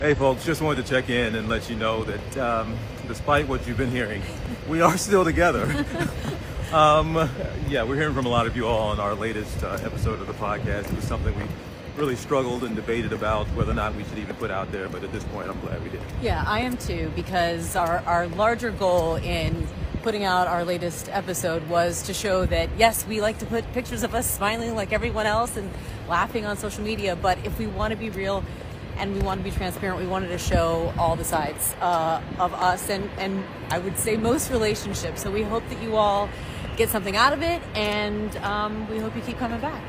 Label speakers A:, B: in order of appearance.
A: Hey folks, just wanted to check in and let you know that despite what you've been hearing, we are still together. Yeah, we're hearing from a lot of you all on our latest episode of the podcast. It was something we really struggled and debated about whether or not we should even put out there, but at this point I'm glad we did.
B: Yeah, I am too, because our larger goal in putting out our latest episode was to show that, yes, we like to put pictures of us smiling like everyone else and laughing on social media, but if we want to be real and we want to be transparent, we wanted to show all the sides of us and I would say most relationships. So we hope that you all get something out of it, and we hope you keep coming back.